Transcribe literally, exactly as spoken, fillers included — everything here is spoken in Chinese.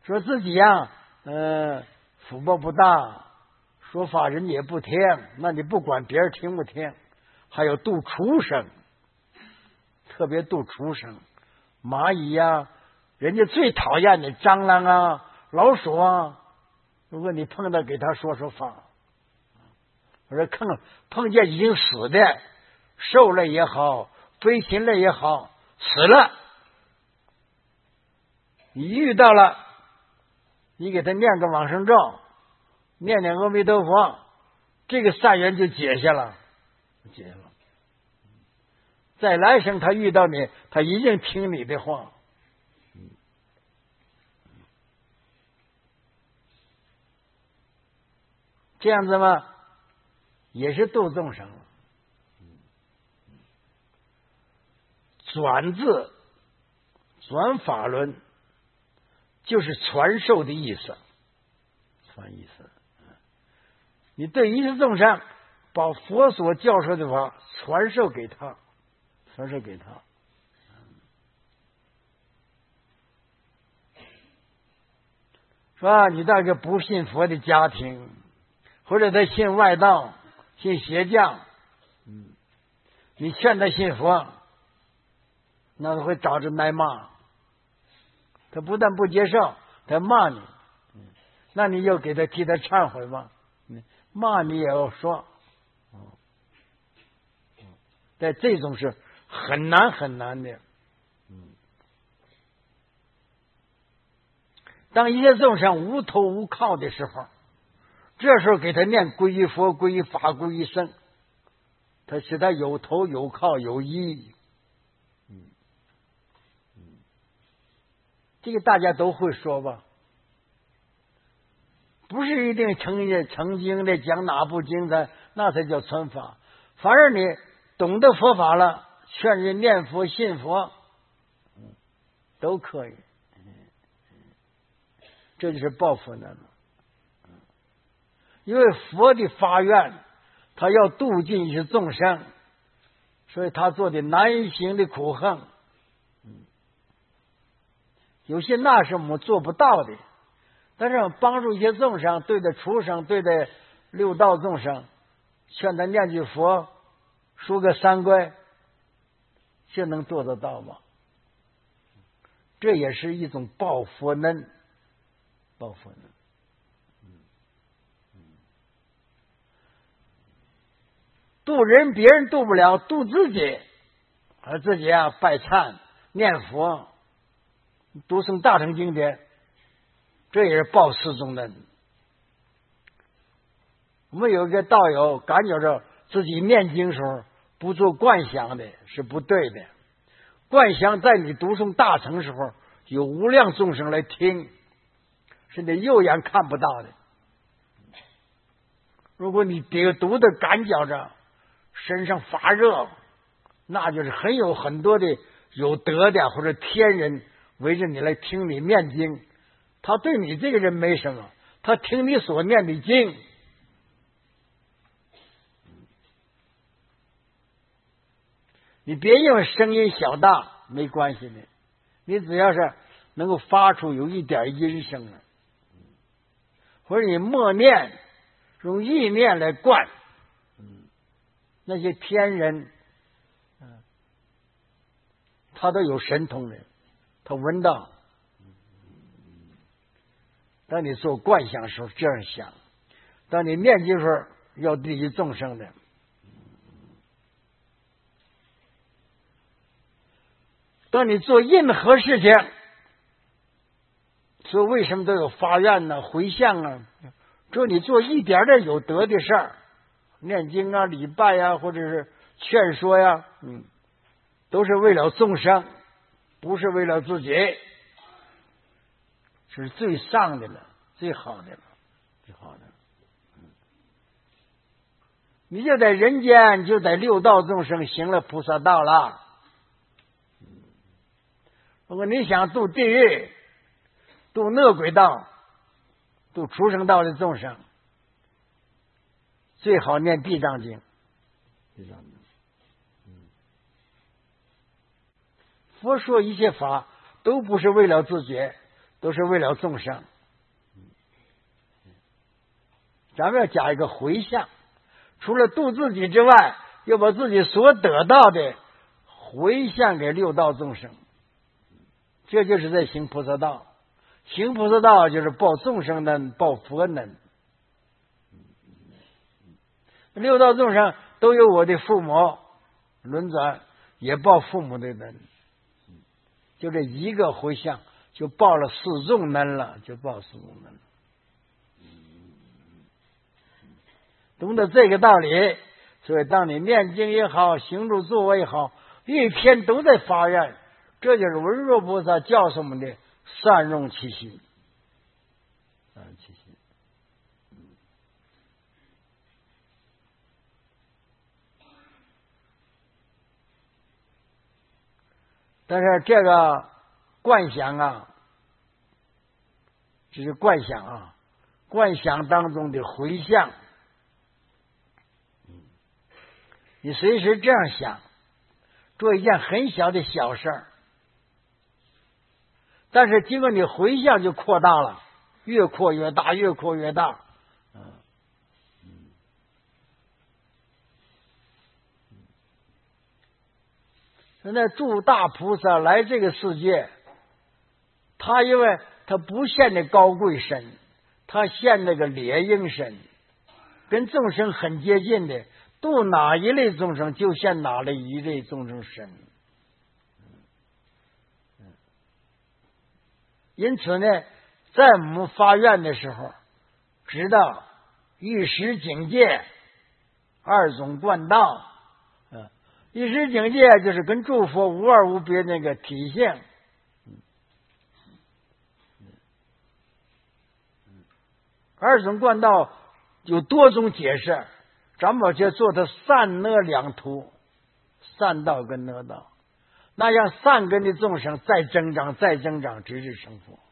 说自己呀，呃，福报不大，说法人也不听，那你不管别人听不听，还有度畜生，特别度畜生，蚂蚁呀，人家最讨厌的蟑螂啊、老鼠啊，如果你碰到，给他说说法。我说碰碰见已经死的，兽类也好，飞禽类也好，死了，你遇到了，你给他念个往生咒，念念阿弥陀佛，这个善缘就结下了，结了。再来生他遇到你，他一定听你的话。这样子吗？也是度众生。转字转法轮，就是传授的意思，传意思。你对一切众生，把佛所教授的法传授给他，传授给他。是吧？你到一个不信佛的家庭，或者他信外道、信邪教，嗯，你劝他信佛，那他会找着挨骂。他不但不接受，他骂你，那你又给他替他忏悔吗？骂你也要说。但这种是很难很难的。当一切众生无头无靠的时候，这时候给他念皈依佛、皈依法、皈依僧，他使他有头有靠有依。嗯嗯，这个大家都会说吧？不是一定成成经的讲哪部经的，那才叫传法。反而你懂得佛法了，劝人念佛信佛，都可以。这就是报佛难了。因为佛的发愿，他要度尽一切众生，所以他做的难行的苦行，有些那是我们做不到的，但是帮助一些众生，对待畜生，对待六道众生，劝他念句佛，说个三归，这能做得到吗？这也是一种报佛恩，报佛恩。度人别人度不了，度自己，而自己啊拜忏、念佛、读诵大乘经典，这也是报四重恩。我们有一个道友感觉着自己念经时候不做观想的是不对的，观想在你读诵大乘时候有无量众生来听，是你右眼看不到的。如果你这个读的感觉着身上发热，那就是很有很多的有德的或者天人围着你来听你念经，他对你这个人没什么，他听你所念的经。你别因为声音小大没关系的，你只要是能够发出有一点音声来，或者你默念用意念来灌，那些天人，嗯，他都有神通的，他闻到。当你做观想的时候这样想，当你念经时候要利益众生的。当你做任何事情，所以为什么都有发愿呢、回向啊？只有你做一点点有德的事儿，念经啊、礼拜呀、啊，或者是劝说呀、啊，嗯，都是为了众生，不是为了自己，是最上的了，最好的了，最好的。你就在人间，就在六道众生行了菩萨道了。如果你想度地狱、度恶鬼道、度畜生道的众生，最好念地藏经。地藏经，嗯，佛说一切法都不是为了自己， 都是为了众生。咱们要加一个回向，除了度自己之外，要把自己所得到的回向给六道众生，这就是在行菩萨道。行菩萨道就是报众生恩，报佛恩。六道众生都有我的父母轮转，也报父母的恩，就这一个回向就报了四众恩了，就报四众恩了。懂得这个道理，所以当你念经也好，行住坐卧也好，一天都在发愿，这就是文殊菩萨教授我们的善用其心。善用其心。但是这个观想啊，这是观想啊，观想当中的回向。你随时这样想，做一件很小的小事儿，但是经过你回向就扩大了，越扩越大，越扩越大。嗯，现在诸大菩萨来这个世界，他因为他不现那高贵身，他现那个猎鹰身，跟众生很接近的。度哪一类众生，就现哪类一类众生身。因此呢，在我们发愿的时候，知道一时警戒，二种贯道。嗯，一时警戒就是跟诸佛无二无别那个体现。二种贯道有多种解释。咱们就做的善恶两途，善道跟恶道，那让善根的众生再增长再增长，直至成佛。